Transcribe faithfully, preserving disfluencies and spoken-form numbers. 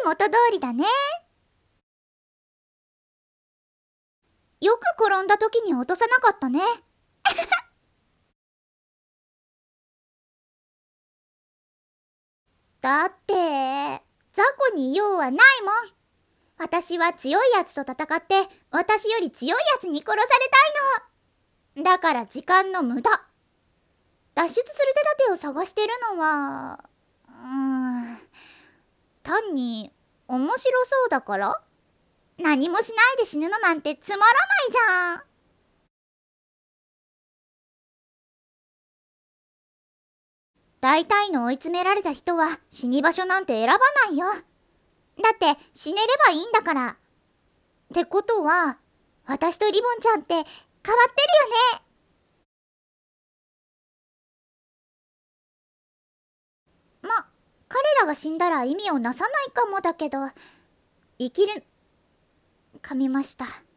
元通りだね。よく転んだ時に落とさなかったね。だって、雑魚に用はないもん。私は強いやつと戦って、私より強いやつに殺されたいの。だから時間の無駄。脱出する手立てを探してるのは、うーん、単に面白そうだから？何もしないで死ぬのなんてつまらないじゃん。大体の追い詰められた人は死に場所なんて選ばないよ。だって死ねればいいんだから。ってことは、私とリボンちゃんって変わってるよね。ま、彼らが死んだら意味をなさないかもだけど、生きる、噛みました。